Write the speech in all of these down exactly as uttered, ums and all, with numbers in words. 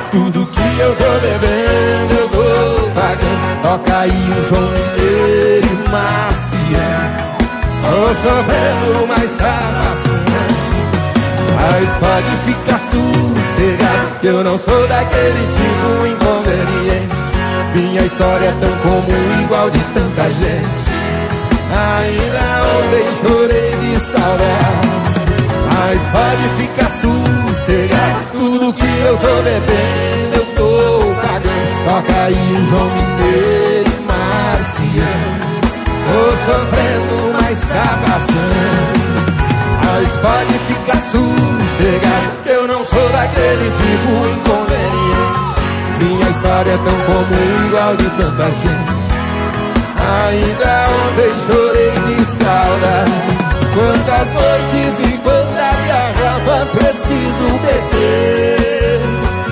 Tudo que eu tô bebendo eu tô pagando. Toca aí o João Mineiro e Marciano. Tô sofrendo, mas tá passando. Mas pode ficar sossegado, que eu não sou daquele tipo inconveniente. Minha história é tão comum, igual de tanta gente. Ainda ontem chorei de saudade. Mas pode ficar sossegado, tudo que eu tô bebendo eu tô pagando. Toca aí o João Mineiro e Marciano. Tô sofrendo, mas tá passando. Mas pode ficar sossegado, que eu não sou daquele tipo inconveniente. Minha história é tão comum, igual de tanta gente. Ainda ontem chorei de saudade. Quantas noites e quantas garrafas preciso beber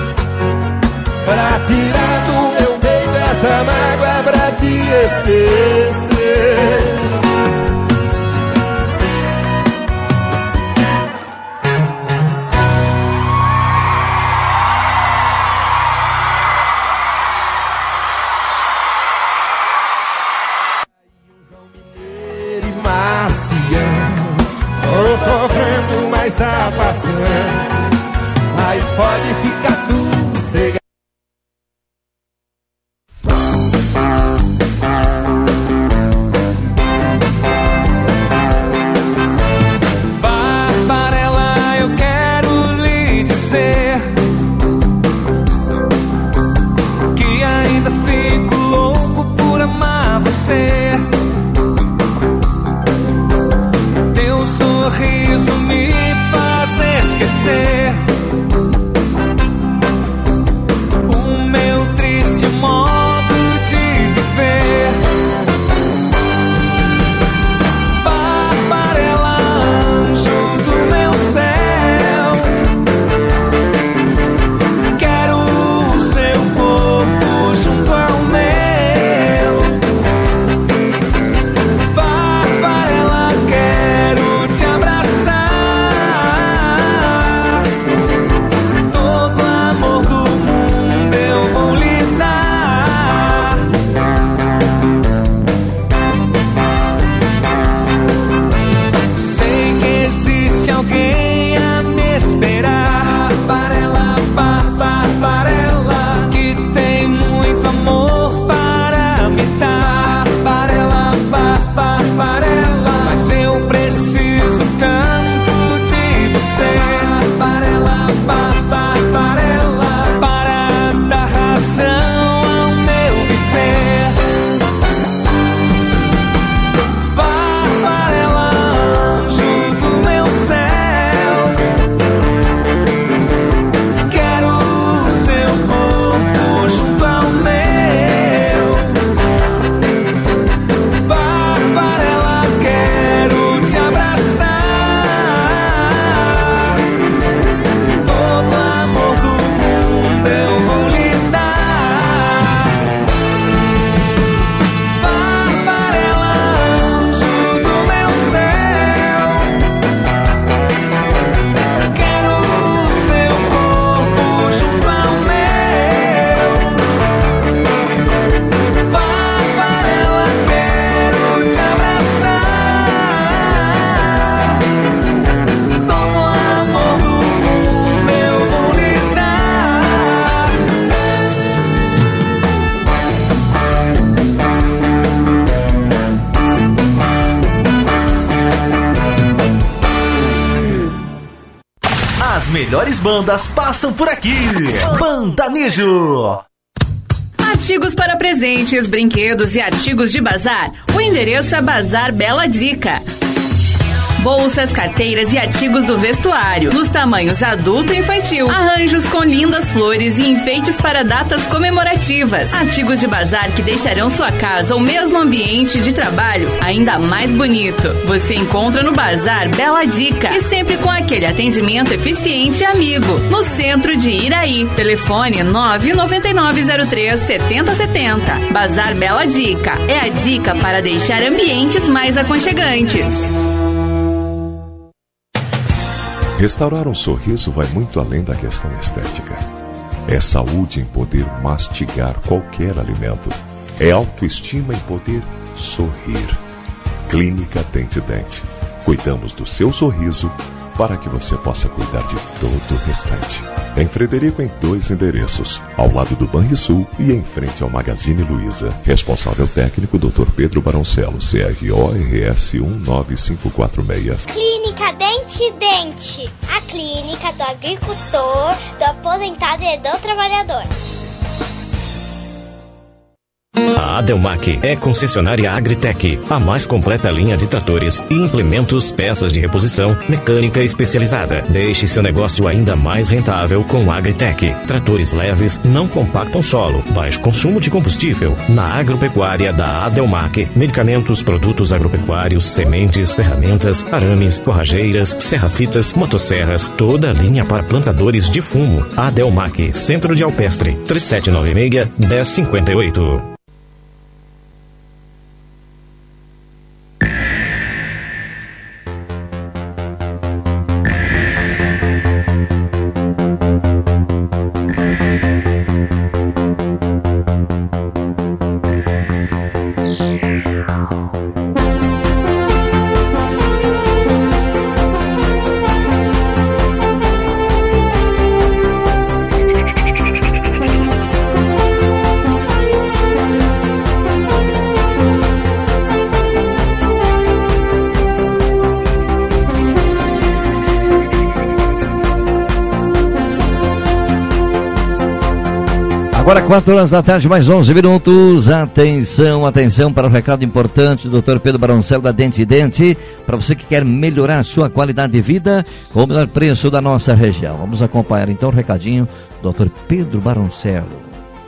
pra tirar do meu peito essa mágoa, pra te esquecer. Tô sofrendo, mas tá passando. Mas pode ficar sossegado. Barbarella, eu quero lhe dizer que ainda fico louco por amar você. Sorriso me faz esquecer o meu triste modo de viver. Barbarella, anjo do meu céu, quero o seu corpo junto ao meu. Barbarella, quero te abraçar. Todo amor do mundo eu vou lhe dar. Sei que existe alguém a me esperar. Barbarella, Barbarella, que tem muito amor para me dar. Barbarella, Barbarella, mas eu preciso tanto de você. Barbarella, Barbarella, para dar razão ao meu viver. Barbarella, anjo do meu céu, quero o seu corpo junto ao meu. Barbarella, quero te abraçar. Todo amor do mundo eu vou lhe dar. Barbarella, anjo do meu céu, quero o seu corpo junto ao meu. Barbarella, quero te abraçar. Todo amor do mundo eu vou lhe dar. As melhores bandas passam por aqui. Bandanejo. Artigos para presentes, brinquedos e artigos de bazar. O endereço é Bazar Bela Dica. Bolsas, carteiras e artigos do vestuário, nos tamanhos adulto e infantil. Arranjos com lindas flores e enfeites para datas comemorativas. Artigos de bazar que deixarão sua casa ou mesmo ambiente de trabalho ainda mais bonito. Você encontra no Bazar Bela Dica e sempre com aquele atendimento eficiente e amigo. No centro de Iraí. Telefone nove nove nove zero três sete zero sete zero. Bazar Bela Dica é a dica para deixar ambientes mais aconchegantes. Restaurar um sorriso vai muito além da questão estética. É saúde em poder mastigar qualquer alimento. É autoestima em poder sorrir. Clínica Dente Dente. Cuidamos do seu sorriso para que você possa cuidar de todo o restante. Em Frederico, em dois endereços, ao lado do Banrisul e em frente ao Magazine Luiza. Responsável técnico, doutor Pedro Baroncelo, C R O R S um nove cinco quatro seis. Clínica Dente Dente, a clínica do agricultor, do aposentado e do trabalhador. A Adelmac é concessionária Agritec, a mais completa linha de tratores e implementos, peças de reposição, mecânica especializada. Deixe seu negócio ainda mais rentável com Agritec. Tratores leves, não compactam solo, baixo consumo de combustível. Na agropecuária da Adelmac, medicamentos, produtos agropecuários, sementes, ferramentas, arames, forrageiras, serra-fitas, motosserras, toda a linha para plantadores de fumo. Adelmac, Centro de Alpestre, três sete nove seis, um zero cinco oito. Agora quatro horas da tarde, mais onze minutos. Atenção, atenção para o recado importante do doutor Pedro Baroncelo da Dente Dente. Para você que quer melhorar a sua qualidade de vida com o melhor preço da nossa região. Vamos acompanhar então o recadinho do doutor Pedro Baroncelo.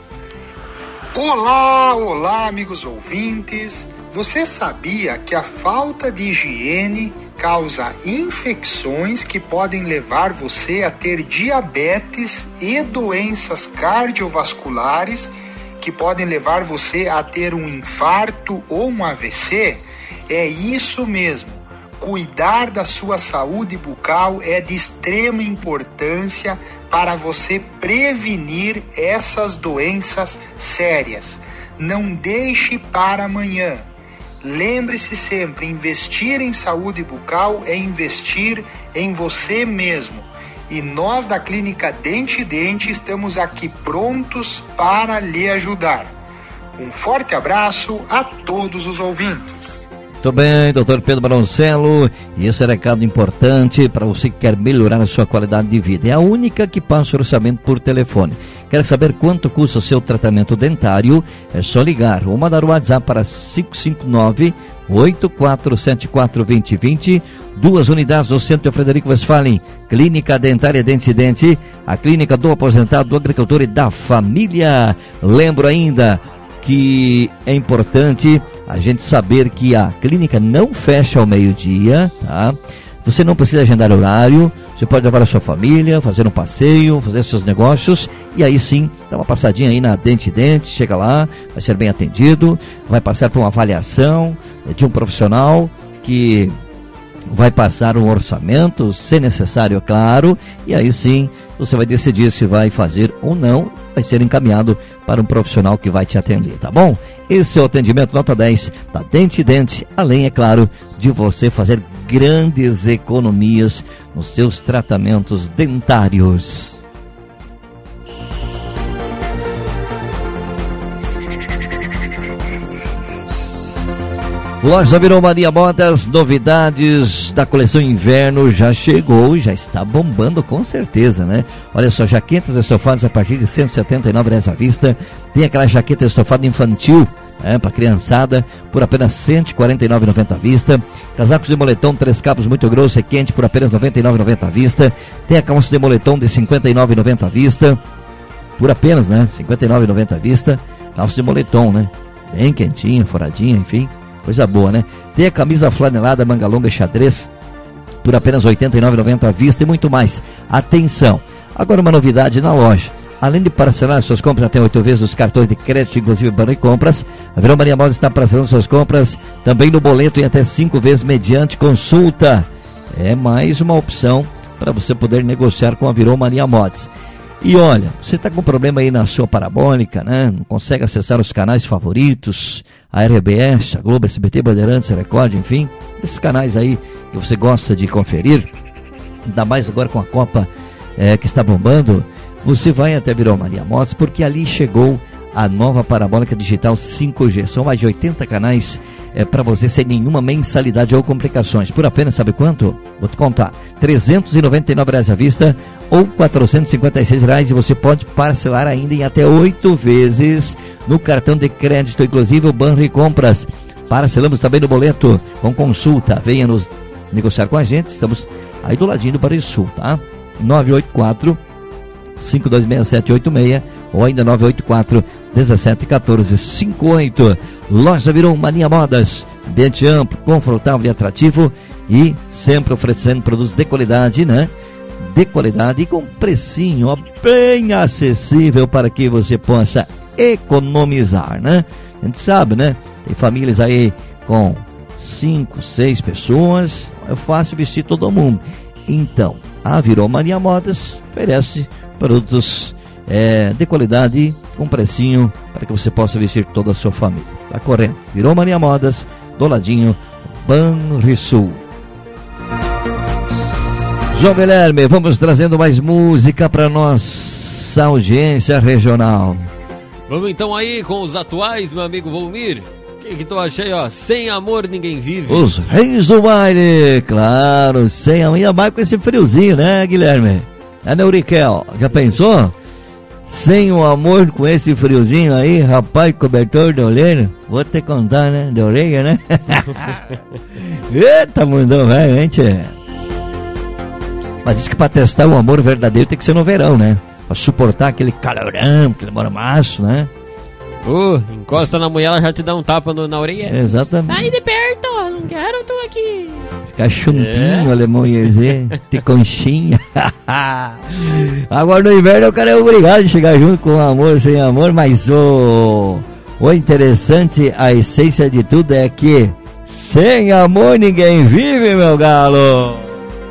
Olá, olá amigos ouvintes. Você sabia que a falta de higiene causa infecções que podem levar você a ter diabetes e doenças cardiovasculares que podem levar você a ter um infarto ou um A V C? É isso mesmo. Cuidar da sua saúde bucal é de extrema importância para você prevenir essas doenças sérias. Não deixe para amanhã. Lembre-se sempre, investir em saúde bucal é investir em você mesmo. E nós da Clínica Dente Dente estamos aqui prontos para lhe ajudar. Um forte abraço a todos os ouvintes. Muito bem, doutor Pedro Baroncelo, e esse é um recado importante para você que quer melhorar a sua qualidade de vida. É a única que passa o orçamento por telefone. Quer saber quanto custa o seu tratamento dentário? É só ligar ou mandar o WhatsApp para cinco cinco nove, oito quatro sete quatro, dois zero dois zero. Duas unidades no centro de Frederico Westphalen. Clínica Dentária Dente Dente, a clínica do aposentado, do agricultor e da família. Lembro ainda que é importante a gente saber que a clínica não fecha ao meio-dia, tá? Você não precisa agendar horário, você pode levar a sua família, fazer um passeio, fazer seus negócios, e aí sim, dá uma passadinha aí na Dente Dente, chega lá, vai ser bem atendido, vai passar por uma avaliação de um profissional que vai passar um orçamento, se necessário, é claro, e aí sim, você vai decidir se vai fazer ou não, vai ser encaminhado para um profissional que vai te atender, tá bom? Esse é o atendimento nota dez da Dente Dente, além, é claro, de você fazer grandes economias nos seus tratamentos dentários. Loja Virou Maria Modas, novidades da coleção inverno já chegou e já está bombando com certeza, né? Olha só, jaquetas estofadas a partir de cento e setenta e nove reais à vista. Tem aquela jaqueta estofada infantil, é, para criançada, por apenas cento e quarenta e nove reais e noventa centavos à vista. Casacos de moletom, três cabos muito grosso e quente, por apenas noventa e nove reais e noventa centavos à vista. Tem a calça de moletom de cinquenta e nove reais e noventa centavos à vista, por apenas, né? cinquenta e nove reais e noventa centavos à vista. Calça de moletom, né? Bem quentinha, furadinha, enfim. Coisa boa, né? Tem a camisa flanelada, manga longa e xadrez por apenas oitenta e nove reais e noventa centavos à vista e muito mais. Atenção! Agora uma novidade na loja. Além de parcelar suas compras até oito vezes os cartões de crédito, inclusive Banco e Compras, a Virou Maria Modas está parcelando suas compras também no boleto em até cinco vezes mediante consulta. É mais uma opção para você poder negociar com a Virou Maria Modas. E olha, você está com problema aí na sua parabólica, né? Não consegue acessar os canais favoritos, a R B S, a Globo, S B T, Bandeirantes, Record, enfim, esses canais aí que você gosta de conferir, ainda mais agora com a Copa é, que está bombando, você vai até Virou Mania Modas, porque ali chegou a nova parabólica digital cinco G. São mais de oitenta canais é, para você sem nenhuma mensalidade ou complicações. Por apenas, sabe quanto? Vou te contar, trezentos e noventa e nove reais à vista ou quatrocentos e cinquenta e seis reais, e você pode parcelar ainda em até oito vezes no cartão de crédito, inclusive o Banri Compras. Parcelamos também no boleto com consulta. Venha nos negociar com a gente, estamos aí do ladinho do Banrisul, tá? nove oito quatro, cinco dois seis, sete oito seis ou ainda nove oito quatro, um sete um quatro cinco oito. Loja Virou Mania Modas, ambiente amplo, confortável e atrativo, e sempre oferecendo produtos de qualidade, né? De qualidade e com precinho ó, bem acessível para que você possa economizar, né? A gente sabe, né? Tem famílias aí com cinco, seis pessoas, é fácil vestir todo mundo. Então, a Virou Mania Modas oferece produtos é, de qualidade com precinho para que você possa vestir toda a sua família. Tá correndo. Virou Mania Modas, do ladinho, Banrisul. João Guilherme, vamos trazendo mais música para nossa audiência regional. Vamos então aí com os atuais, meu amigo Volmir. O que que tu achei, ó? Sem amor ninguém vive. Os reis do baile, claro, sem amor, ainda mais com esse friozinho, né, Guilherme? É, Neuriquel, já pensou? Sem o amor com esse friozinho aí, rapaz, cobertor de orelha, vou te contar, né, de orelha, né? Eita, mundão, velho, gente. Mas diz que pra testar o amor verdadeiro tem que ser no verão, né? Pra suportar aquele calorão, aquele mormaço, né? Uh, encosta na mulher, ela já te dá um tapa no, na orelha. Exatamente. Sai de perto, não quero tu aqui. Ficar chuntinho, é. Alemão ia dizer, ter conchinha. Agora no inverno o cara é obrigado a chegar junto com amor, sem amor, mas o, o interessante, a essência de tudo é que sem amor ninguém vive, meu galo.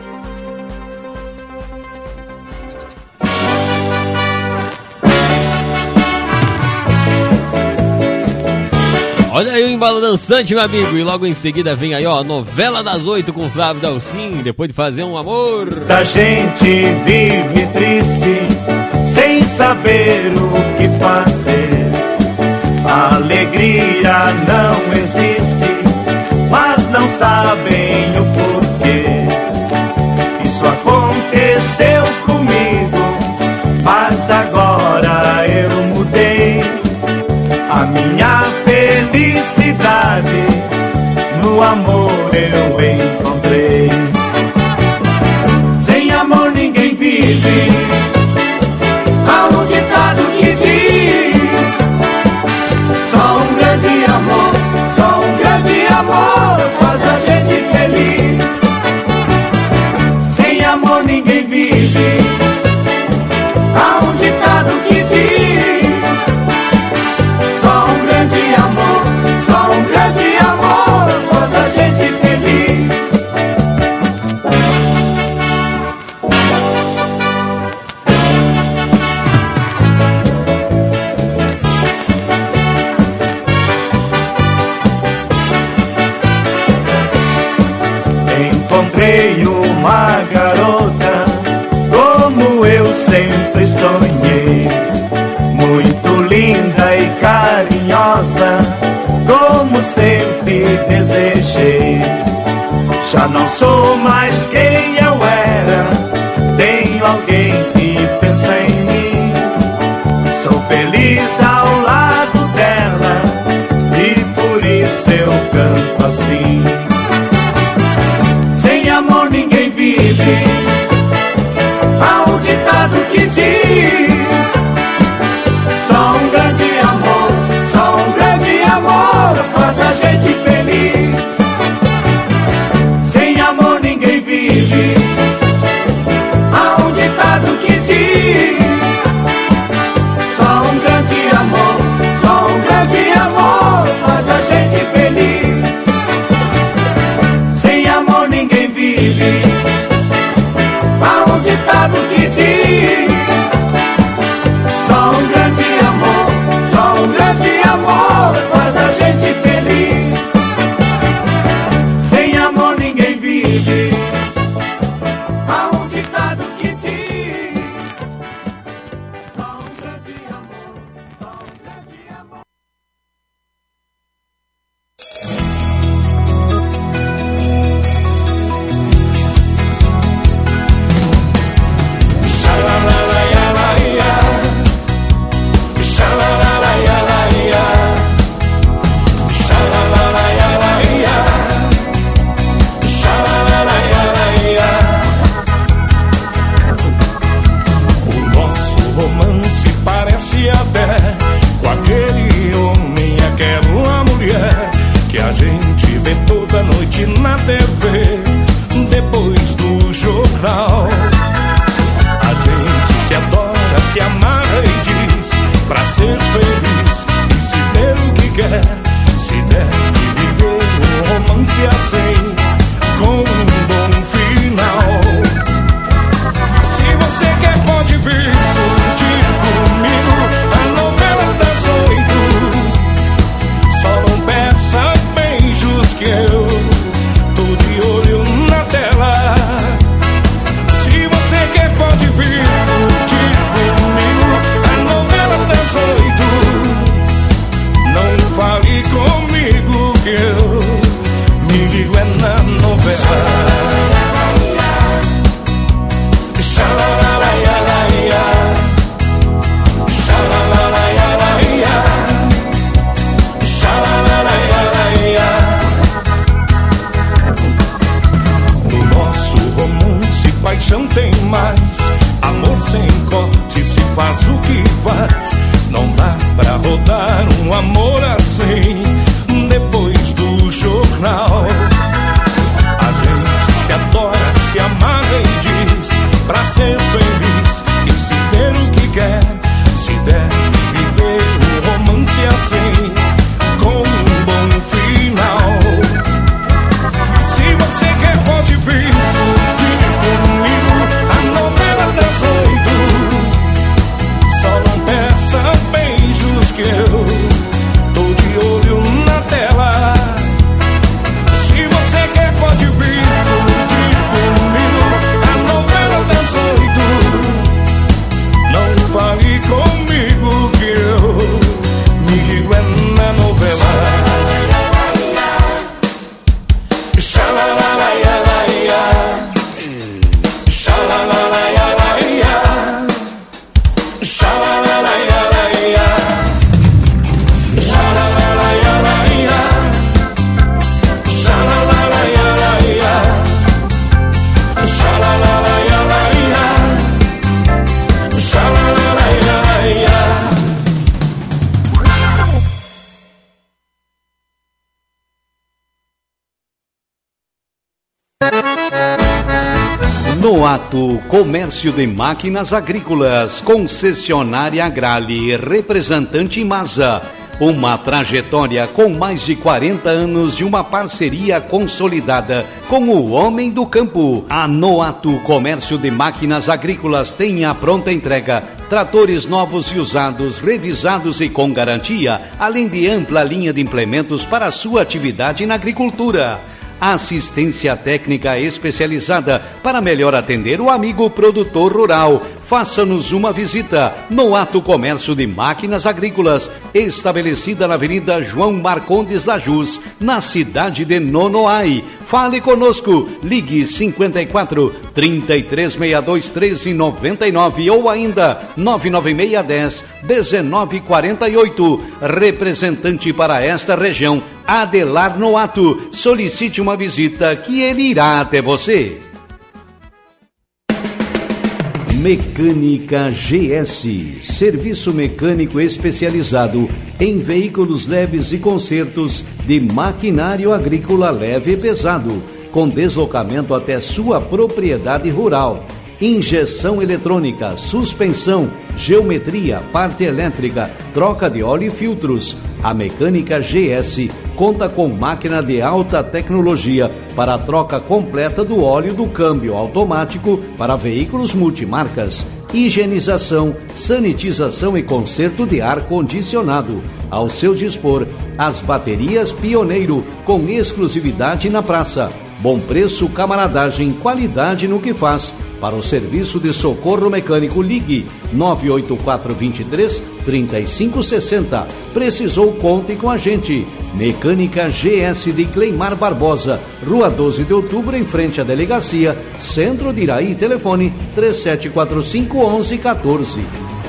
Olha aí o embalo dançante, meu amigo. E logo em seguida vem aí, ó, novela das oito com Flávio Dalcin, depois de fazer um amor. Da gente vive triste, sem saber o que fazer. A alegria não existe, mas não sabem o porquê. Isso aconteceu comigo, mas agora eu mudei. A minha felicidade no amor eu encontrei. Sem amor ninguém vive. Há um ditado que diz: só um grande amor, só um grande amor faz a gente feliz. Sem amor ninguém vive. Há um ditado que diz: só um grande amor, só um grande amor faz a gente feliz. Encontrei uma garota como eu sempre sonhei, muito linda e carinhosa, como sempre desejei. Já não sou mais quem eu era, tenho alguém que pensa em mim. Sou feliz ao lado dela e por isso eu canto assim. Sem amor ninguém vive. Há um ditado que diz: só um grande amor, só um grande amor faz a gente feliz. Sem amor ninguém faz. Não dá pra rodar um amor assim depois do jornal. A gente se adora, se amarra e diz pra ser feliz e se ter o que quer. Se deve viver um romance assim, com um bom final. Se você quer pode vir curtir comigo a novela das oito. Só não peça beijos que eu tô de olho na tela. Se você quer pode vir curtir comigo a novela das oito. Não fale comigo que eu me ligo é na novela. Noato Comércio de Máquinas Agrícolas, concessionária Agrale, representante Masa. Uma trajetória com mais de quarenta anos de uma parceria consolidada com o homem do campo. A Noato Comércio de Máquinas Agrícolas tem a pronta entrega, tratores novos e usados, revisados e com garantia, além de ampla linha de implementos para a sua atividade na agricultura. Assistência técnica especializada para melhor atender o amigo produtor rural. Faça-nos uma visita. Noato Comércio de Máquinas Agrícolas, estabelecida na Avenida João Marcondes da Jus, na cidade de Nonoai. Fale conosco, ligue cinquenta e quatro, trinta e três, sessenta e dois, treze, noventa e nove ou ainda nove nove seis, dez, dezenove, quarenta e oito. Representante para esta região, Adelar Noato. Solicite uma visita que ele irá até você. Mecânica G S, serviço mecânico especializado em veículos leves e consertos de maquinário agrícola leve e pesado, com deslocamento até sua propriedade rural. Injeção eletrônica, suspensão, geometria, parte elétrica, troca de óleo e filtros. A Mecânica G S conta com máquina de alta tecnologia para a troca completa do óleo do câmbio automático para veículos multimarcas. Higienização, sanitização e conserto de ar-condicionado. Ao seu dispor, as baterias Pioneiro, com exclusividade na praça. Bom preço, camaradagem, qualidade no que faz. Para o serviço de socorro mecânico, ligue nove oito quatro, dois três, três cinco seis zero. Precisou, conte com a gente. Mecânica G S de Cleimar Barbosa, Rua doze de Outubro, em frente à delegacia, Centro de Iraí. Telefone três sete quatro cinco, onze, quatorze.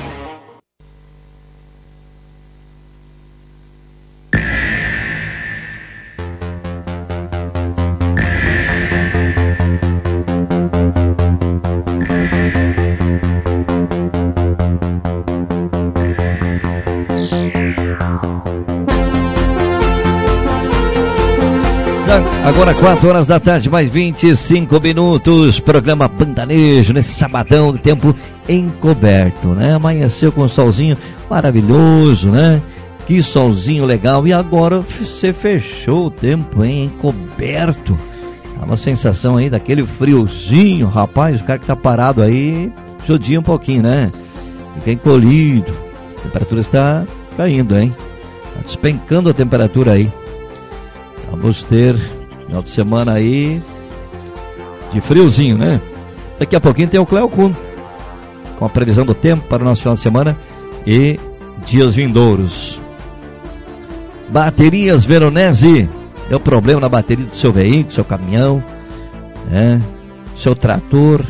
Agora quatro horas da tarde, mais vinte e cinco minutos, programa Pantanejo, nesse sabadão de tempo encoberto, né? Amanheceu com um solzinho maravilhoso, né? Que solzinho legal, e agora você fechou o tempo, hein? Encoberto. Dá uma sensação aí daquele friozinho, rapaz, o cara que tá parado aí, judia um pouquinho, né? Fica encolhido, a temperatura está caindo, hein? Tá despencando a temperatura aí. Vamos ter final de semana aí de friozinho, né? Daqui a pouquinho tem o Cleo Kuhn com a previsão do tempo para o nosso final de semana e dias vindouros. Baterias Veronese. Deu problema na bateria do seu veículo, seu caminhão, né? Seu trator.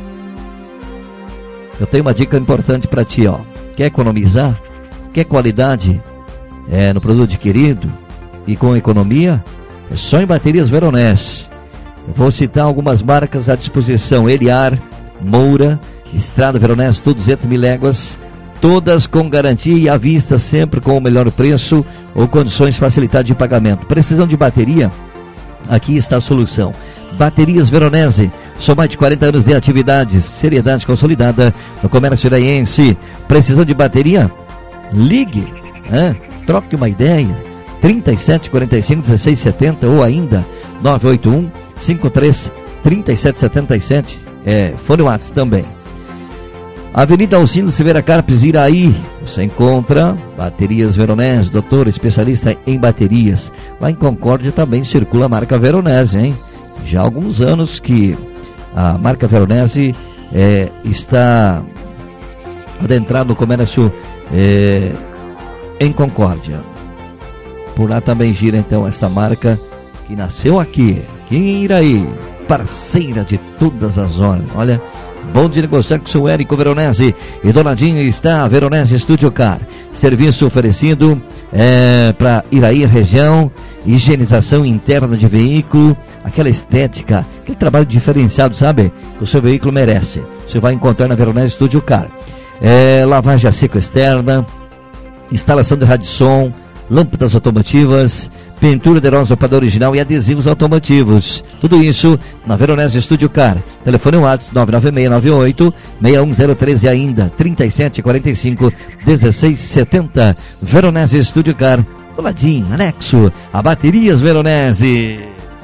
Eu tenho uma dica importante para ti, ó. Quer economizar? Quer qualidade é, no produto adquirido e com economia? É só em Baterias Veronese. Eu vou citar algumas marcas à disposição: Eliar, Moura, Estrada Veronese, tudo duzentas mil léguas, todas com garantia e à vista, sempre com o melhor preço ou condições facilitadas de pagamento. Precisão de bateria? Aqui está a solução. Baterias Veronese, são mais de quarenta anos de atividades, seriedade consolidada no comércio iraiense. Precisão de bateria? Ligue, hein? Troque uma ideia. trinta e sete, quarenta e cinco, dezesseis, setenta ou ainda nove oito um, cinco três, trinta e sete setenta e sete. É, fone WhatsApp também. Avenida Alcindo Silveira Carpes, Iraí, você encontra Baterias Veronese, doutor especialista em baterias. Lá em Concórdia também circula a marca Veronese, hein? Já há alguns anos que a marca Veronese é, está adentrada no comércio é, em Concórdia. Por lá também gira então essa marca que nasceu aqui, aqui em Iraí, parceira de todas as horas. Olha, bom de negociar com o seu Érico Veronese. E do ladinho está a Veronese Studio Car. Serviço oferecido é, para Iraí região, higienização interna de veículo, aquela estética, aquele trabalho diferenciado, sabe? Que o seu veículo merece. Você vai encontrar na Veronese Studio Car. É, lavagem a seco externa, instalação de rádio som, lâmpadas automotivas, pintura de rosa para original e adesivos automotivos. Tudo isso na Veronese Studio Car. Telefone WhatsApp nove nove seis nove oito, seis um zero três e ainda trinta e sete, quarenta e cinco, dezesseis setenta. Veronese Studio Car, do ladinho, anexo a Baterias Veronese.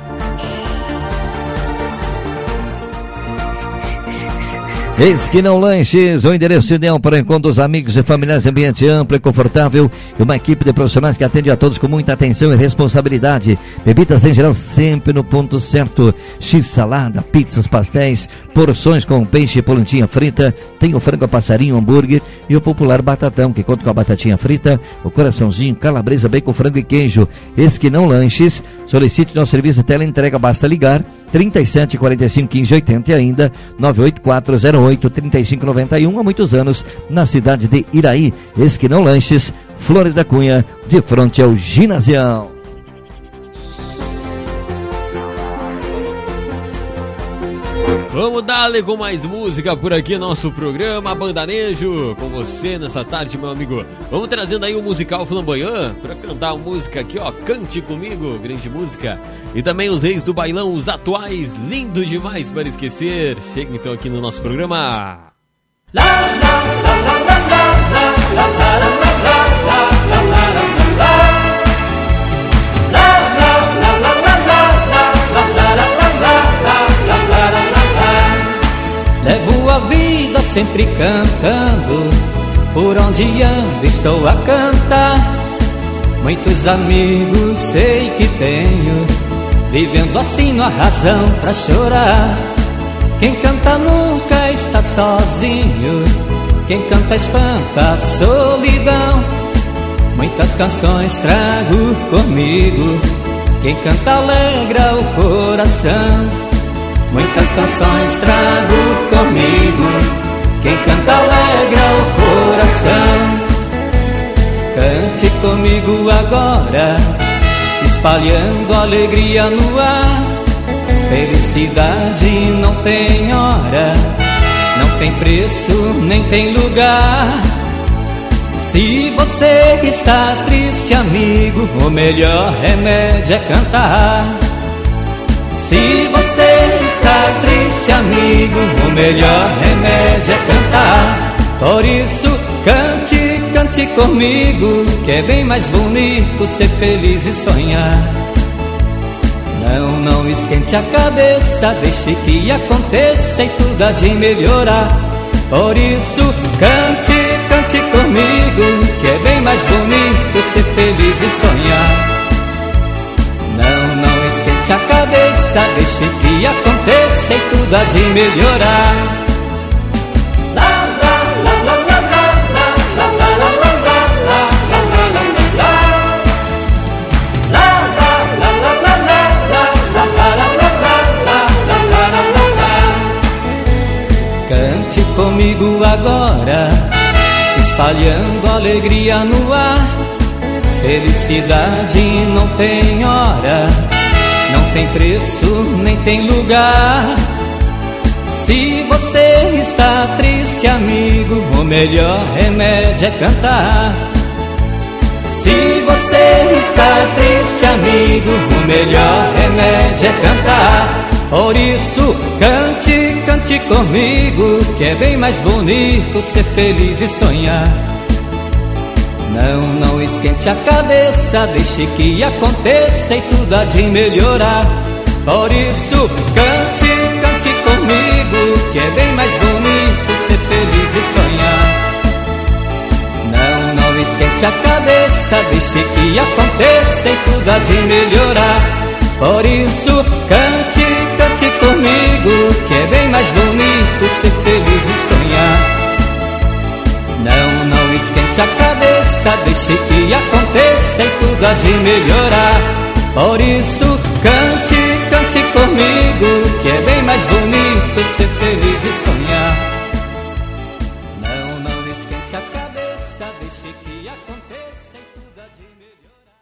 Esquinão Lanches, o endereço ideal para o encontro dos amigos e familiares, ambiente amplo e confortável e uma equipe de profissionais que atende a todos com muita atenção e responsabilidade. Bebidas em geral sempre no ponto certo. X-salada, pizzas, pastéis, porções com peixe e polentinha frita. Tem o frango a passarinho, hambúrguer e o popular batatão, que conta com a batatinha frita, o coraçãozinho, calabresa, bacon, frango e queijo. Esquinão Lanches, solicite nosso serviço de teleentrega, basta ligar trinta e sete, quarenta e cinco, quinze, oitenta e ainda nove oito quatro zero oito, trinta e cinco noventa e um. Há muitos anos na cidade de Iraí. Esquinão Lanches, Flores da Cunha, de frente ao ginasião. Vamos dar-lhe com mais música por aqui, nosso programa Bandanejo, com você nessa tarde, meu amigo. Vamos trazendo aí o musical Flamboyant para cantar uma música aqui, ó, Cante Comigo, grande música. E também os reis do bailão, os atuais, lindo demais para esquecer. Chega então aqui no nosso programa. La, la, la, la, la, la, la, la, la, levo a vida sempre cantando, por onde ando estou a cantar. Muitos amigos sei que tenho, vivendo assim não há razão pra chorar. Quem canta nunca está sozinho, quem canta espanta a solidão. Muitas canções trago comigo, quem canta alegra o coração. Muitas canções trago comigo, quem canta alegra o coração. Cante comigo agora, espalhando alegria no ar. Felicidade não tem hora, não tem preço, nem tem lugar. Se você está triste, amigo, o melhor remédio é cantar. Se você está triste, amigo, o melhor remédio é cantar. Por isso, cante, cante comigo, que é bem mais bonito ser feliz e sonhar. Não, não esquente a cabeça, deixe que aconteça e tudo há de melhorar. Por isso, cante, cante comigo, que é bem mais bonito ser feliz e sonhar. Não, não esquente a cabeça, deixe que aconteça e tudo há de melhorar. La, la, la, la, la, la, la, la, la, la, la, la, la. Cante comigo agora, espalhando alegria no ar. Felicidade não tem hora, não tem preço, nem tem lugar. Se você está triste, amigo, o melhor remédio é cantar. Se você está triste, amigo, o melhor remédio é cantar. Por isso, cante, cante comigo, que é bem mais bonito ser feliz e sonhar. Não, não esquente a cabeça, deixe que aconteça e tudo há de melhorar. Por isso, cante, cante comigo, que é bem mais bonito ser feliz e sonhar. Não, não esquente a cabeça, deixe que aconteça e tudo há de melhorar. Por isso, cante, cante comigo, que é bem mais bonito ser feliz e sonhar. Não, não esquente a cabeça, deixe que aconteça e tudo há de melhorar. Por isso, cante, cante comigo, que é bem mais bonito ser feliz e sonhar. Não, não esquente a cabeça, deixe que aconteça e tudo há de melhorar.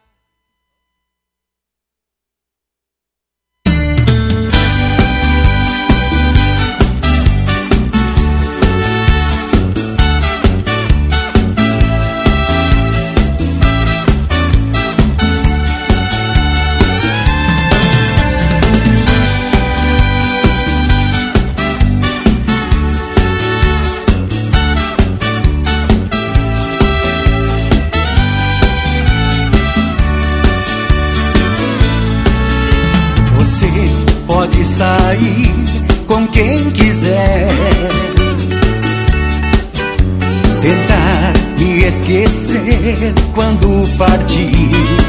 Pode sair com quem quiser, tentar me esquecer quando partir.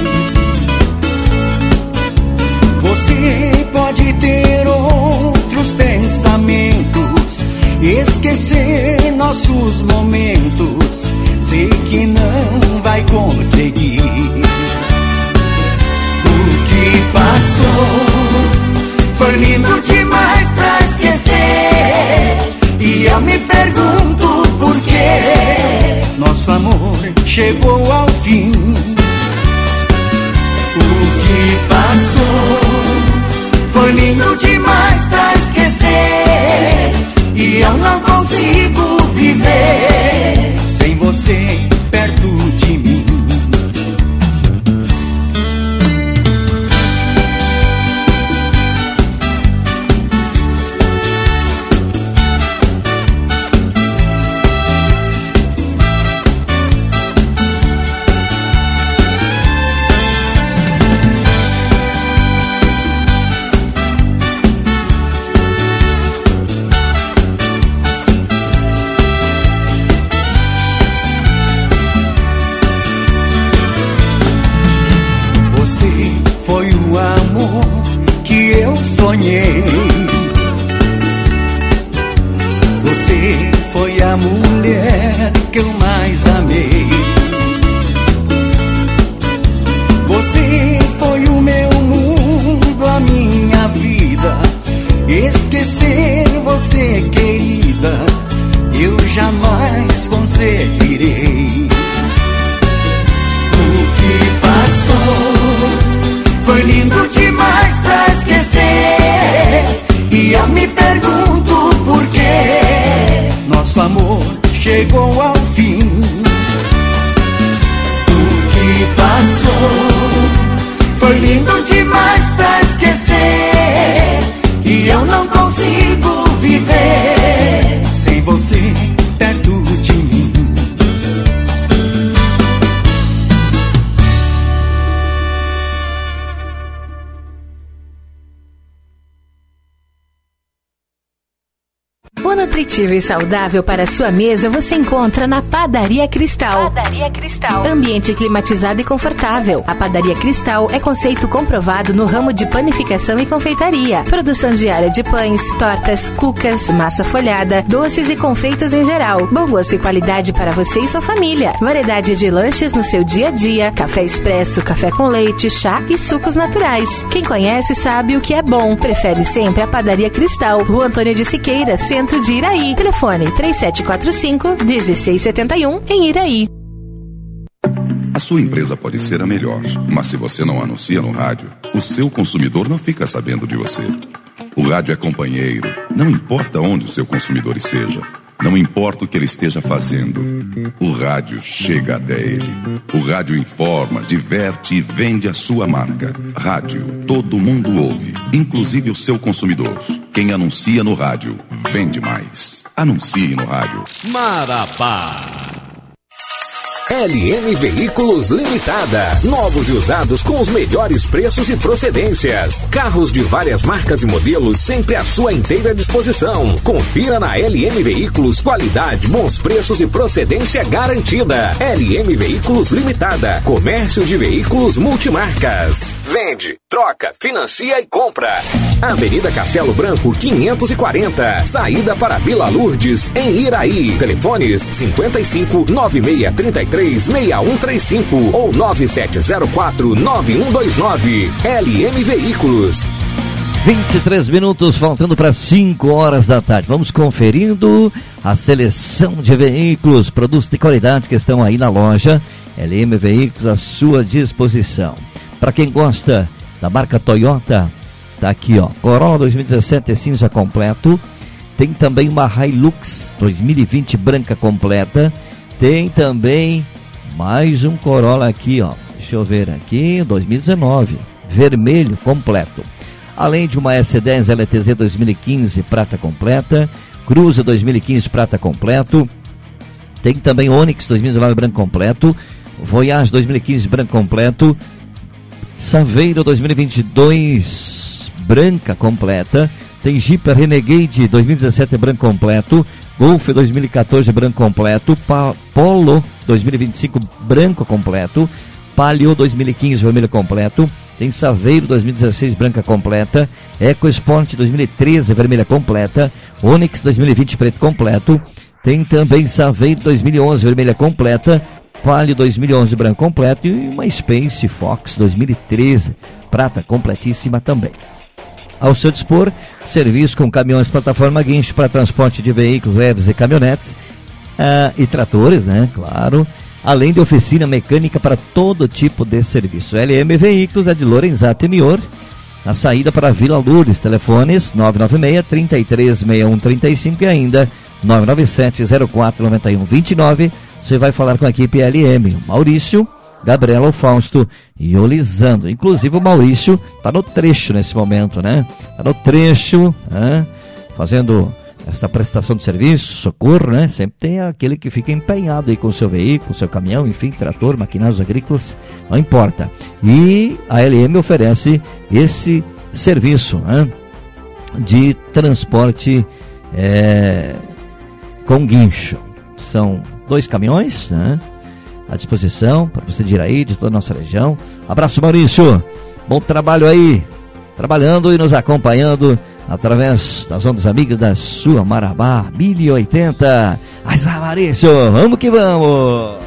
Você pode ter outros pensamentos, esquecer nossos momentos. Sei que não vai conseguir. O que passou foi lindo demais pra esquecer, e eu me pergunto por quê. Nosso amor chegou ao fim. O que passou foi lindo demais pra esquecer, e eu não consigo viver sem você perto de mim. Sonhei, você foi a mulher que eu mais amei. Você foi o meu mundo, a minha vida. Esquecer você, querida, eu jamais conseguirei. O que passou foi lindo demais pra esquecer, e eu me pergunto por quê. Nosso amor chegou ao fim. O que passou foi lindo demais pra esquecer, e eu não consigo viver sem você perto de mim. O nutritivo e saudável para a sua mesa você encontra na Padaria Cristal. Padaria Cristal. Ambiente climatizado e confortável. A Padaria Cristal é conceito comprovado no ramo de panificação e confeitaria. Produção diária de pães, tortas, cucas, massa folhada, doces e confeitos em geral. Bom gosto e qualidade para você e sua família. Variedade de lanches no seu dia a dia. Café expresso, café com leite, chá e sucos naturais. Quem conhece sabe o que é bom. Prefere sempre a Padaria Cristal. Rua Antônio de Siqueira, centro de Iraí. Telefone três sete quatro cinco, um seis sete um em Iraí. A sua empresa pode ser a melhor, mas se você não anuncia no rádio, o seu consumidor não fica sabendo de você. O rádio é companheiro, não importa onde o seu consumidor esteja. Não importa o que ele esteja fazendo, o rádio chega até ele. O rádio informa, diverte e vende a sua marca. Rádio, todo mundo ouve, inclusive o seu consumidor. Quem anuncia no rádio, vende mais. Anuncie no rádio. Marabá. L M Veículos Limitada. Novos e usados com os melhores preços e procedências. Carros de várias marcas e modelos sempre à sua inteira disposição. Confira na L M Veículos qualidade, bons preços e procedência garantida. L M Veículos Limitada. Comércio de veículos multimarcas. Vende, troca, financia e compra. Avenida Castelo Branco quinhentos e quarenta. Saída para Vila Lourdes, em Iraí. Telefones cinquenta e cinco, nove seis três três, seis um três cinco ou nove sete zero quatro, nove um dois nove. L M Veículos. vinte e três minutos, faltando para cinco horas da tarde. Vamos conferindo a seleção de veículos, produtos de qualidade que estão aí na loja. L M Veículos à sua disposição. Para quem gosta da marca Toyota, tá aqui, ó. Corolla dois mil e dezessete cinza completo. Tem também uma Hilux dois mil e vinte branca completa. Tem também mais um Corolla aqui, ó. Deixa eu ver aqui, dois mil e dezenove, vermelho completo. Além de uma S dez L T Z dois mil e quinze prata completa, Cruze dois mil e quinze prata completo. Tem também Onix dois mil e dezenove branco completo, Voyage dois mil e quinze branco completo, Saveiro dois mil e vinte e dois branca completa. Tem Jeep Renegade dois mil e dezessete branco completo, Golf dois mil e quatorze branco completo, pa- Polo dois mil e vinte e cinco branco completo, Palio dois mil e quinze vermelho completo. Tem Saveiro dois mil e dezesseis branca completa, EcoSport dois mil e treze vermelha completa, Onix dois mil e vinte preto completo. Tem também Saveiro dois mil e onze vermelha completa, Palio dois mil e onze branco completo e uma Space Fox dois mil e treze prata completíssima também. Ao seu dispor, serviço com caminhões plataforma guincho para transporte de veículos leves e caminhonetes ah, e tratores, né, claro, além de oficina mecânica para todo tipo de serviço. L M Veículos é de Lorenzato e Mior, na saída para Vila Lourdes. Telefones nove nove seis, três três seis um três cinco e ainda nove nove sete zero quatro nove um dois nove. Você vai falar com a equipe L M, Maurício, Gabriela, o Fausto e o Lisandro. Inclusive o Maurício está no trecho nesse momento, né? Está no trecho, né? Fazendo esta prestação de serviço, socorro, né? Sempre tem aquele que fica empenhado aí com o seu veículo, seu caminhão, enfim, trator, maquinários agrícolas, não importa. E a L M oferece esse serviço, né? De transporte é, com guincho. São dois caminhões, né? À disposição para você de Iraí, de toda a nossa região. Abraço, Maurício, bom trabalho aí, trabalhando e nos acompanhando através das ondas amigas da sua Marabá mil e oitenta. Mas, Maurício, vamos que vamos.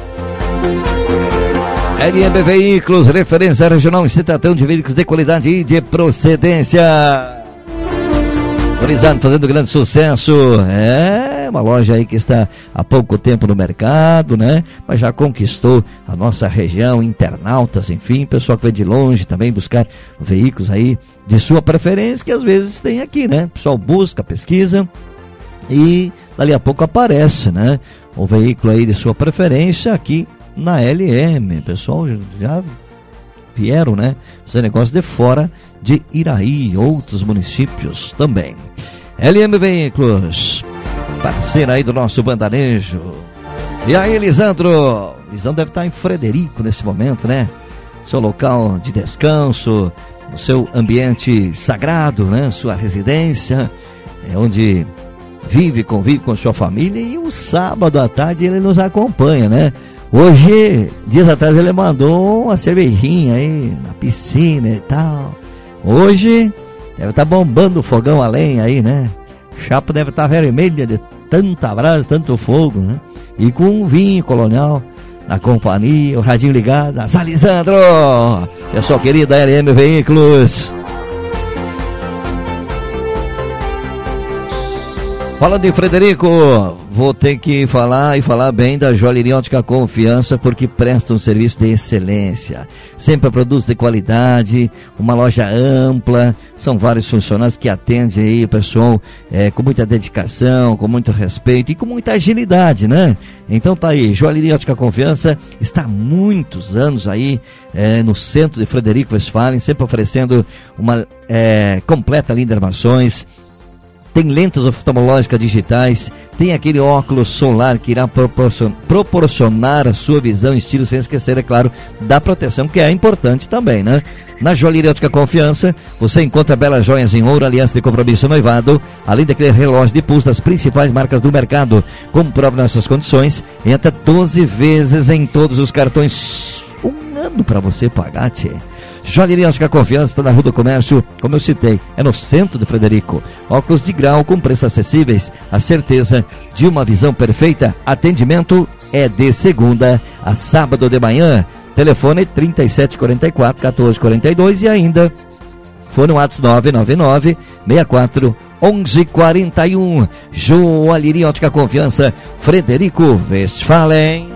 L M Veículos, referência regional em tratando de veículos de qualidade e de procedência. Lorenzato fazendo grande sucesso. É uma loja aí que está há pouco tempo no mercado, né? Mas já conquistou a nossa região, internautas, enfim, pessoal que vem de longe também buscar veículos aí de sua preferência, que às vezes tem aqui, né? O pessoal busca, pesquisa e dali a pouco aparece, né? O veículo aí de sua preferência aqui na L M. Pessoal já vieram, né? Fazer negócio de fora de Iraí, outros municípios também. L M Veículos, parceira aí do nosso bandanejo. E aí, Lisandro? Lisandro deve estar em Frederico nesse momento, né? Seu local de descanso, o seu ambiente sagrado, né? Sua residência, é onde vive, convive com sua família. E o sábado à tarde ele nos acompanha, né? Hoje, dias atrás, ele mandou uma cervejinha aí na piscina e tal. Hoje deve estar bombando o fogão a lenha aí, né? Chapa deve estar vermelha de tanta brasa, tanto fogo, né? E com um vinho colonial na companhia, o radinho ligado. Azar, Lisandro! Pessoal querido da L M Veículos. Falando em Frederico, vou ter que falar e falar bem da Joalheria Ótica Confiança, porque presta um serviço de excelência. Sempre produtos de qualidade, uma loja ampla, são vários funcionários que atendem aí o pessoal é, com muita dedicação, com muito respeito e com muita agilidade, né? Então tá aí, Joalheria Ótica Confiança está há muitos anos aí é, no centro de Frederico Westphalen, sempre oferecendo uma é, completa linha de armações. Tem lentes oftalmológicas digitais, tem aquele óculos solar que irá proporcion, proporcionar a sua visão e estilo, sem esquecer, é claro, da proteção, que é importante também, né? Na Joalheria Ótica Confiança, você encontra belas joias em ouro, aliança de compromisso noivado, além daquele relógio de pulso das principais marcas do mercado. Comprove nossas condições em até doze vezes em todos os cartões. Um ano para você pagar, tchê. Joalheria Ótica Confiança está na Rua do Comércio, como eu citei, é no centro de Frederico. Óculos de grau com preços acessíveis, a certeza de uma visão perfeita. Atendimento é de segunda a sábado de manhã. Telefone trinta e sete quarenta e quatro, quatorze quarenta e dois e ainda fone WhatsApp nove nove nove, seis quatro, onze quarenta e um. Joalheria Ótica Confiança, Frederico Westphalen.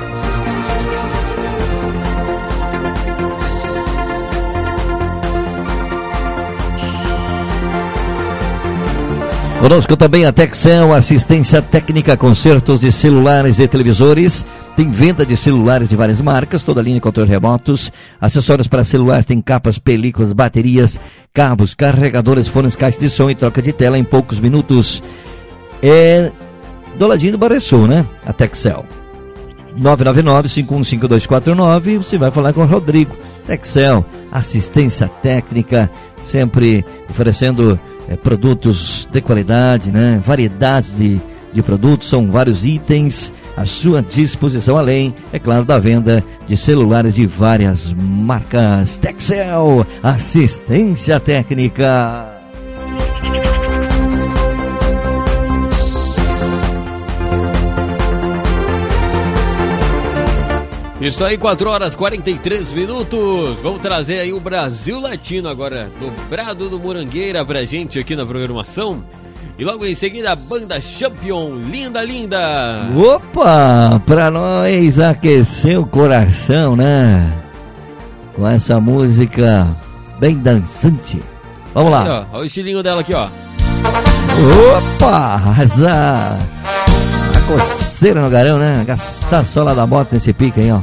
Conosco também a Texel, assistência técnica, consertos de celulares e televisores. Tem venda de celulares de várias marcas, toda a linha de controle remotos, acessórios para celulares, tem capas, películas, baterias, cabos, carregadores, fones, caixa de som e troca de tela em poucos minutos. É do ladinho do Barresul, né? A Texel. nove nove nove, cinco um cinco, dois quatro nove, você vai falar com o Rodrigo. Texel, assistência técnica, sempre oferecendo É, produtos de qualidade, né? Variedade de, de produtos, são vários itens à sua disposição, além, é claro, da venda de celulares de várias marcas. Texel, assistência técnica. Isso aí, quatro horas e quarenta e três minutos. Vamos trazer aí o Brasil Latino agora, dobrado do Morangueira pra gente aqui na programação. E logo em seguida a banda Champion, Linda Linda. Opa, pra nós aquecer o coração, né? Com essa música bem dançante. Vamos lá. Aí, ó, olha o estilinho dela aqui, ó. Opa, arrasar. A coceira no garão, né? Gastar a sola da bota nesse pique aí, ó.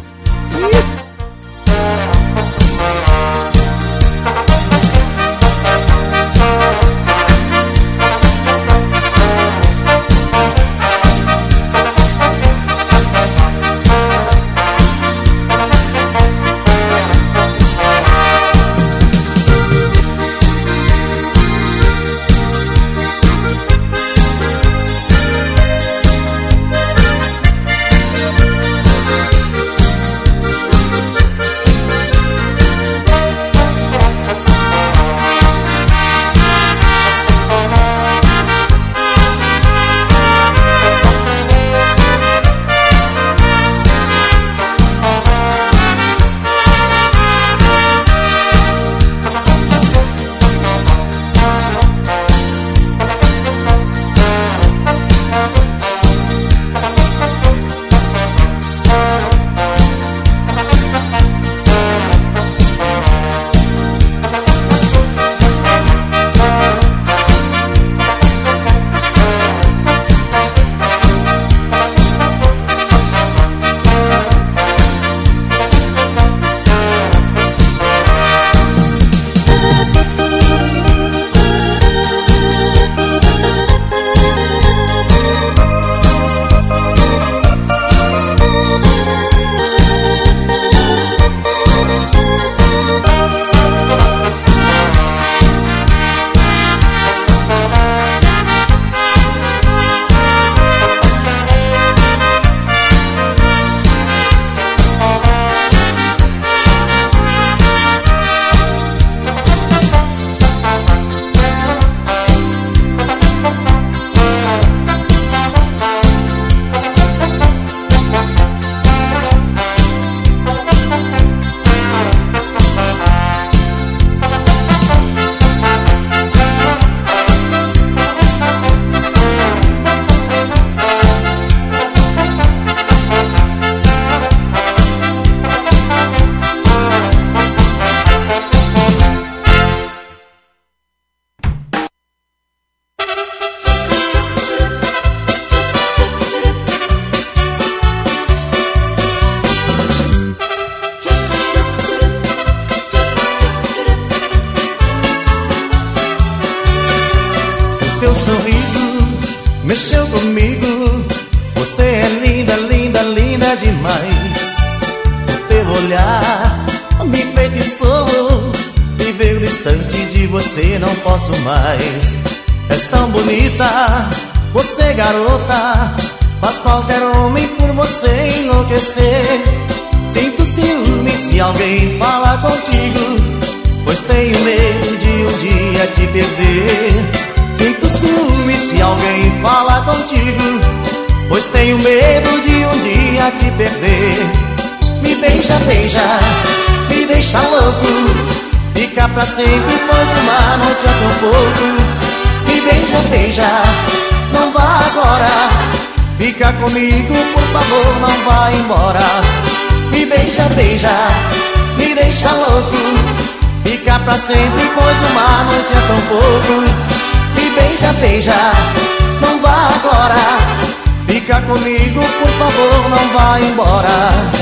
olhar me enfeitiçou. Viver distante de você não posso mais. És tão bonita, você garota, faz qualquer homem por você enlouquecer. Sinto ciúme se alguém fala contigo, pois tenho medo de um dia te perder. Sinto ciúme se alguém fala contigo, pois tenho medo de um dia te perder. Me beija, beija, me deixa louco, fica pra sempre, pois uma noite é tão pouco. Me beija, beija, não vá agora, fica comigo, por favor, não vá embora. Me beija, beija, me deixa louco, fica pra sempre, pois uma noite é tão pouco. Me beija, beija, não vá agora, fica comigo, por favor, não vá embora.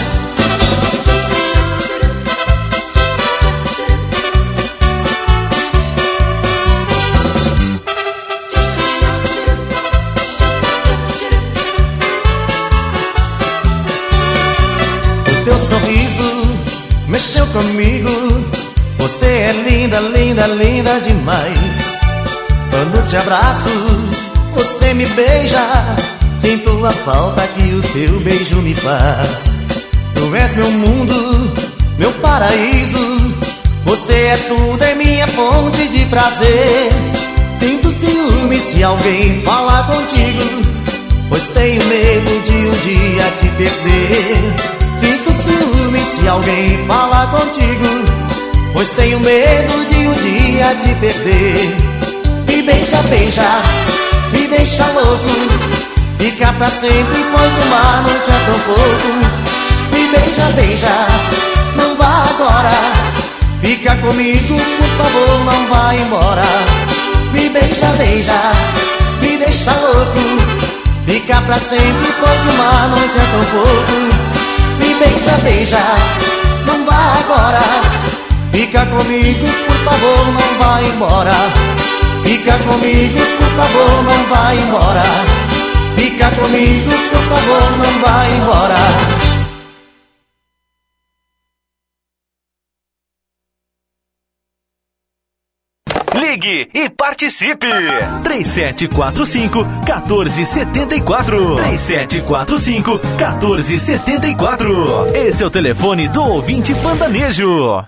Teu sorriso mexeu comigo, você é linda, linda, linda demais. Quando te abraço, você me beija, sinto a falta que o teu beijo me faz. Tu és meu mundo, meu paraíso, você é tudo, é minha fonte de prazer. Sinto ciúme se alguém falar contigo, pois tenho medo de um dia te perder. Sinto ciúme se alguém falar contigo, pois tenho medo de um dia te perder. Me beija, beija, me deixa louco, fica pra sempre, pois uma noite é tão pouco. Me beija, beija, não vá agora, fica comigo, por favor, não vá embora. Me beija, beija, me deixa louco, fica pra sempre, pois uma noite é tão pouco. Me beija, beija, não vá agora, fica comigo, por favor, não vá embora. Fica comigo, por favor, não vá embora. Fica comigo, por favor, não vá embora. Ligue e participe! três sete quatro cinco, um quatro sete quatro três sete quatro cinco, um quatro sete quatro. Esse é o telefone do ouvinte Pandanejo.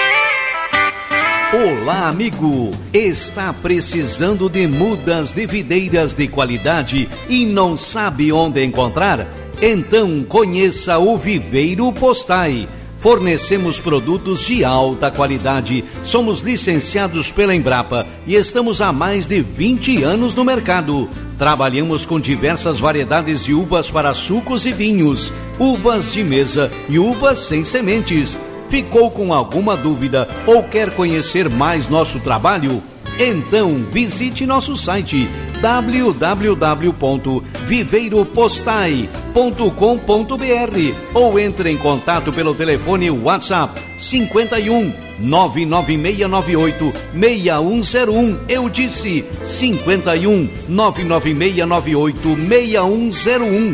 Olá, amigo! Está precisando de mudas de videiras de qualidade e não sabe onde encontrar? Então conheça o Viveiro Postai. Fornecemos produtos de alta qualidade, somos licenciados pela Embrapa e estamos há mais de vinte anos no mercado. Trabalhamos com diversas variedades de uvas para sucos e vinhos, uvas de mesa e uvas sem sementes. Ficou com alguma dúvida ou quer conhecer mais nosso trabalho? Então visite nosso site w w w ponto viveiro postai ponto com ponto b r ou entre em contato pelo telefone WhatsApp cinquenta e um, nove nove seis nove oito, seis um zero um. Eu disse cinquenta e um, nove nove seis nove oito, seis um zero um.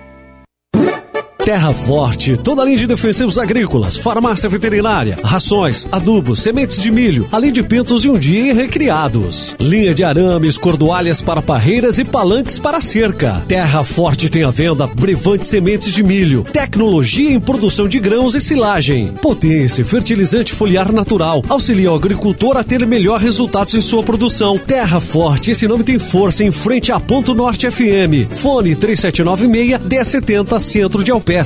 Terra Forte, toda a linha de defensivos agrícolas, farmácia veterinária, rações, adubos, sementes de milho, além de pintos de um dia e recriados. Linha de arames, cordoalhas para parreiras e palanques para cerca. Terra Forte tem à venda Brevante sementes de milho, tecnologia em produção de grãos e silagem. Potência, fertilizante foliar natural, auxilia o agricultor a ter melhor resultados em sua produção. Terra Forte, esse nome tem força em frente a Ponto Norte F M. Fone três sete nove seis, um zero sete zero, Centro de Alpestre.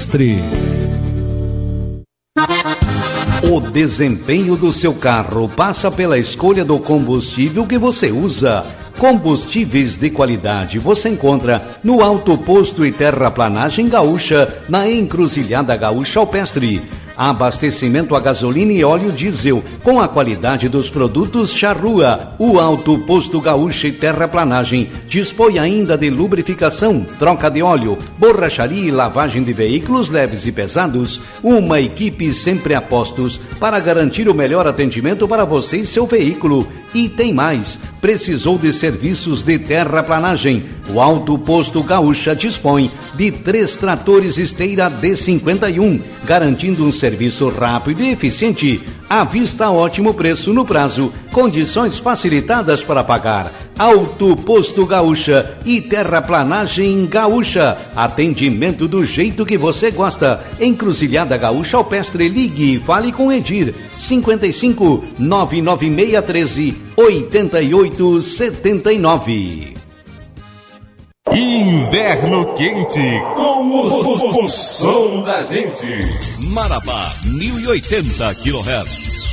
O desempenho do seu carro passa pela escolha do combustível que você usa. Combustíveis de qualidade você encontra no Alto Posto e Terraplanagem Gaúcha, na Encruzilhada Gaúcha Alpestre. Abastecimento a gasolina e óleo diesel com a qualidade dos produtos Charrua. O Alto Posto Gaúcha e Terraplanagem dispõe ainda de lubrificação, troca de óleo, borracharia e lavagem de veículos leves e pesados. Uma equipe sempre a postos para garantir o melhor atendimento para você e seu veículo. E tem mais, precisou de serviços de terraplanagem? O Alto Posto Gaúcha dispõe de três tratores esteira D cinquenta e um, garantindo um serviço rápido e eficiente, à vista ótimo preço no prazo, condições facilitadas para pagar. Alto Posto Gaúcha e Terraplanagem Gaúcha, atendimento do jeito que você gosta. Encruzilhada Gaúcha Alpestre, ligue e fale com Edir, cinquenta e cinco, nove nove seis treze, oitenta e oito setenta e nove. Inverno quente com o, o som da gente. Marabá mil e oitenta quilohertz.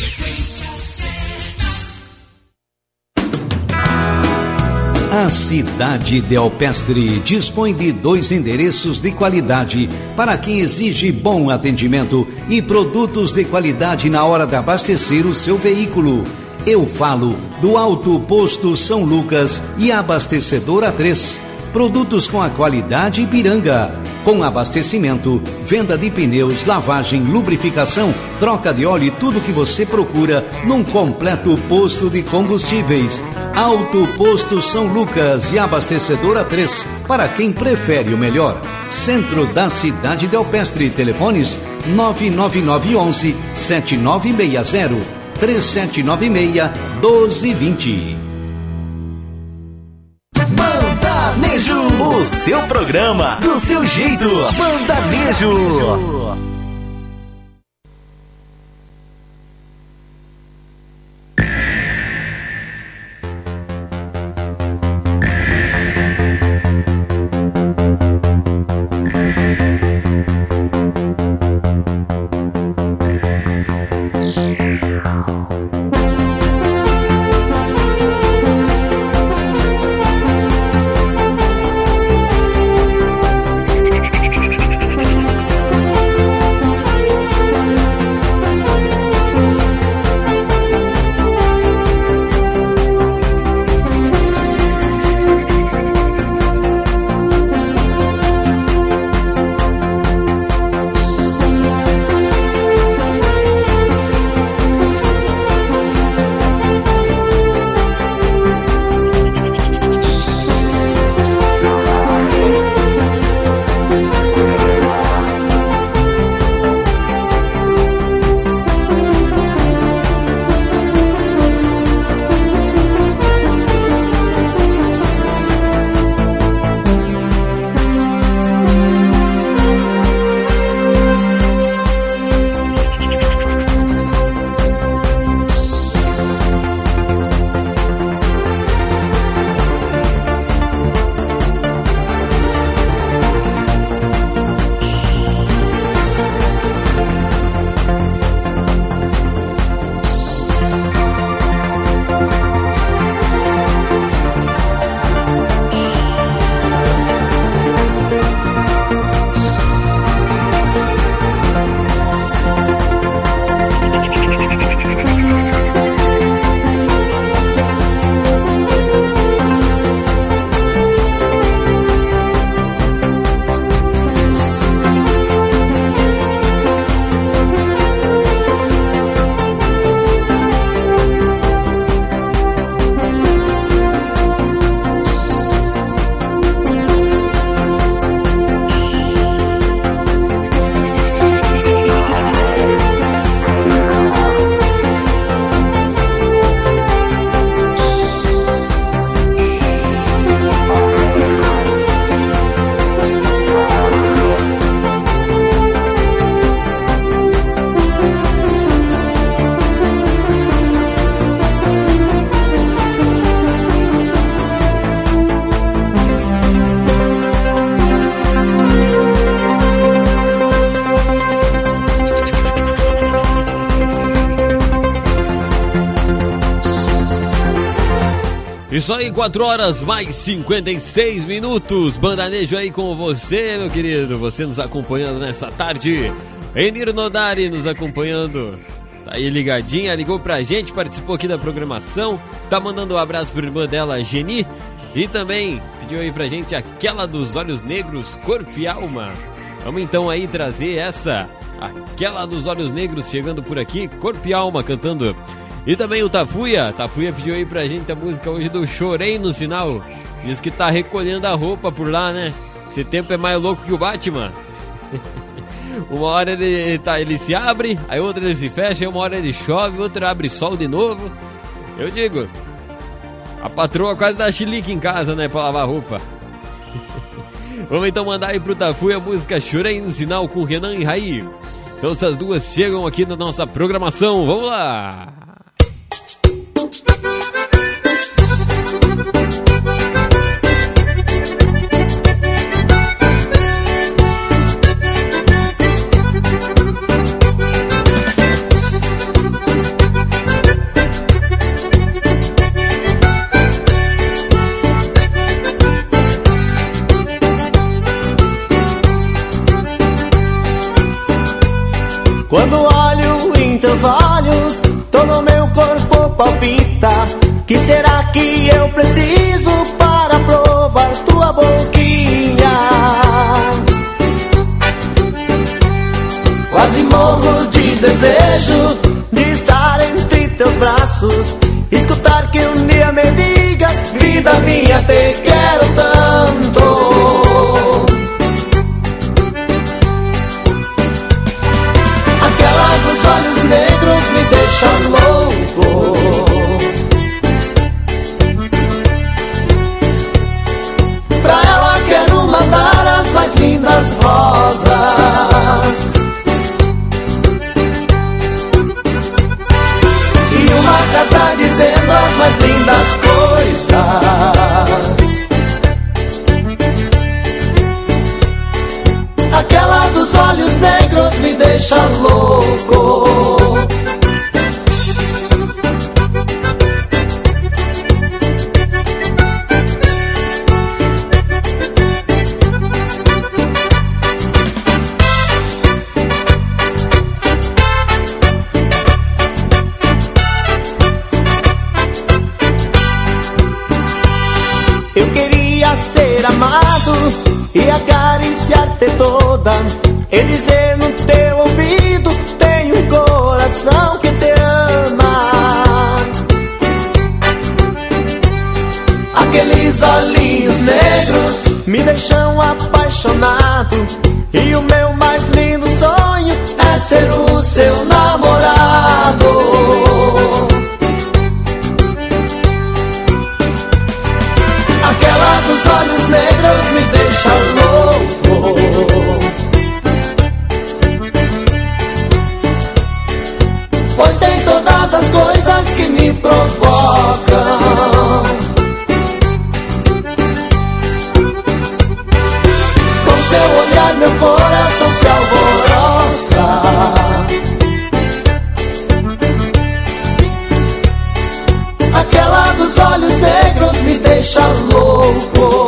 A cidade de Alpestre dispõe de dois endereços de qualidade para quem exige bom atendimento e produtos de qualidade na hora de abastecer o seu veículo. Eu falo do Alto Posto São Lucas e Abastecedora três. Produtos com a qualidade Ipiranga, com abastecimento, venda de pneus, lavagem, lubrificação, troca de óleo e tudo que você procura num completo posto de combustíveis. Alto Posto São Lucas e Abastecedora três, para quem prefere o melhor. Centro da cidade de Alpestre, telefones nove nove nove um um, sete nove seis zero, três sete nove seis, um dois dois zero. Bandanejo, o seu programa, do seu jeito. Bandanejo. Isso aí, quatro horas mais cinquenta e seis minutos. Bandanejo aí com você, meu querido. Você nos acompanhando nessa tarde. Enir Nodari nos acompanhando. Tá aí ligadinha, ligou pra gente, participou aqui da programação. Tá mandando um abraço pra irmã dela, Geni. E também pediu aí pra gente aquela dos olhos negros, Corpo e Alma. Vamos então aí trazer essa, aquela dos olhos negros, chegando por aqui, Corpo e Alma, cantando E também o Tafuia, Tafuia pediu aí pra gente a música hoje do Chorei no Sinal. Diz que tá recolhendo a roupa por lá, né? Esse tempo é mais louco que o Batman. Uma hora ele, tá, ele se abre, aí outra ele se fecha, uma hora ele chove, outra abre sol de novo. Eu digo, a patroa quase dá chilique em casa, né, pra lavar roupa. Vamos então mandar aí pro Tafuia a música Chorei no Sinal com Renan e Raí. Então essas duas chegam aqui na nossa programação, vamos lá! Quando olho em teus olhos, todo meu corpo palpita. Que será que eu preciso para provar tua boquinha? Quase morro de desejo de estar entre teus braços, escutar que um dia me digas: vida minha, te quero tanto. Os olhos negros me deixam louco. Pra ela quero mandar as mais lindas rosas. E uma carta dizendo as mais lindas coisas. Aquela dos olhos negros me deixa louco. Eu queria ser amado e acariciar-te toda, e dizer no teu ouvido: tem um coração que te ama. Aqueles olhinhos negros me deixam apaixonado, e o meu mais lindo sonho é ser o seu namorado. Aquela dos olhos negros me deixa louco. Pois tem todas as coisas que me provocam. Com seu olhar meu coração se alvoroça. Aquela dos olhos negros me deixa louco.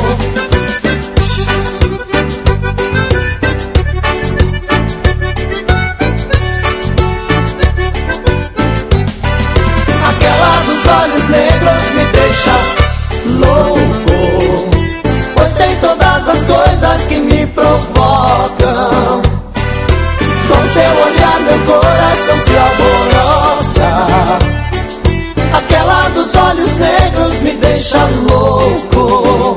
Olhos negros me deixa louco, pois tem todas as coisas que me provocam. Com seu olhar meu coração se alvoroça. Aquela dos olhos negros me deixa louco.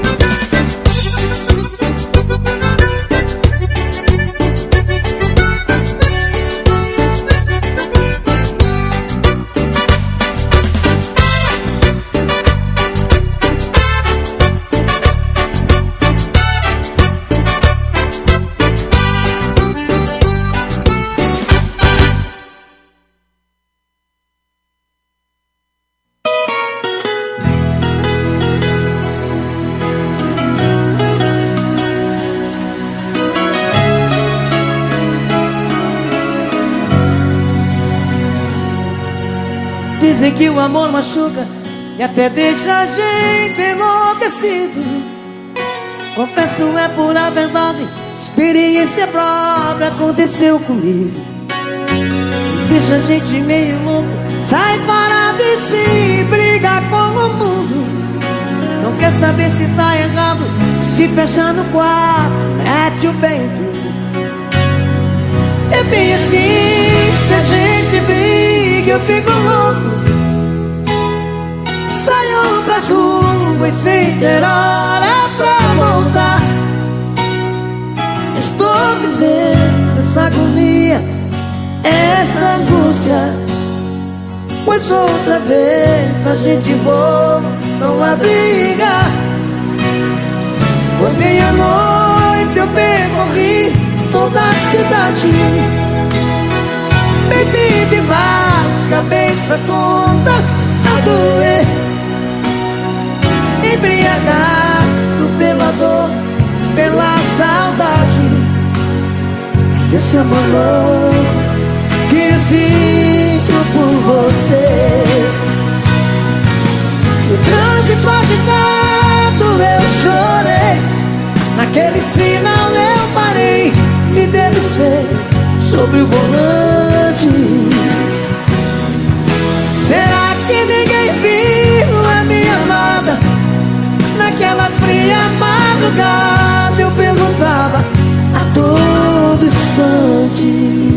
Dizem que o amor machuca e até deixa a gente enlouquecido. Confesso, é pura verdade, experiência própria aconteceu comigo. Deixa a gente meio louco, sai fora de si, briga com o mundo. Não quer saber se está errado, se fecha no quarto, mete o peito. É bem assim, se a gente briga eu fico louco. Saio pras ruas sem ter hora pra voltar. Estou vivendo essa agonia, essa angústia, pois outra vez a gente voltou a brigar. Ontem à noite eu percorri toda a cidade, bebi demais, cabeça tonta a doer, embriagado pela dor, pela saudade desse amor louco que eu sinto por você. No trânsito agitado eu chorei, naquele sinal eu parei, me debrucei sobre o volante. Será que ninguém viu a minha amada? Naquela fria madrugada eu perguntava a todo instante.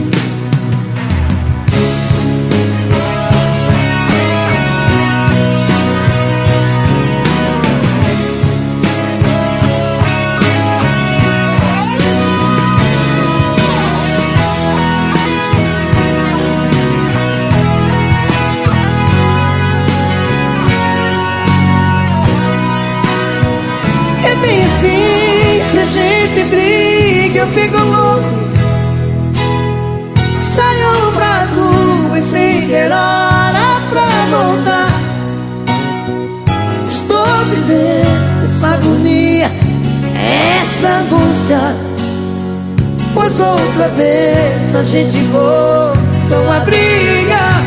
Eu fico louco, saio pras ruas sem ter hora pra voltar. Estou vivendo essa agonia, essa angústia, pois outra vez a gente voltou a brigar.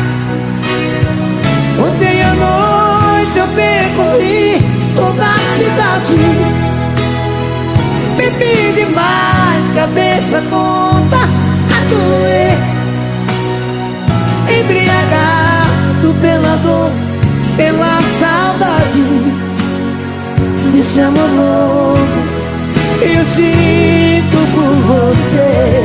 Ontem à noite eu percorri toda a cidade, bebi demais, cabeça tonta a doer, embriagado pela dor, pela saudade desse amor louco que eu sinto por você.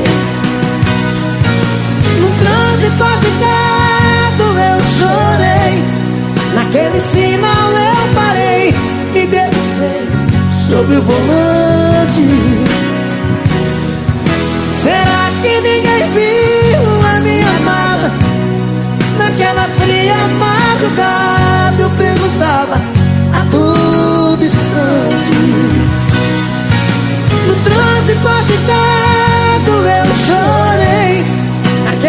No trânsito agitado eu chorei, naquele sinal eu parei, me debrucei sobre o volante.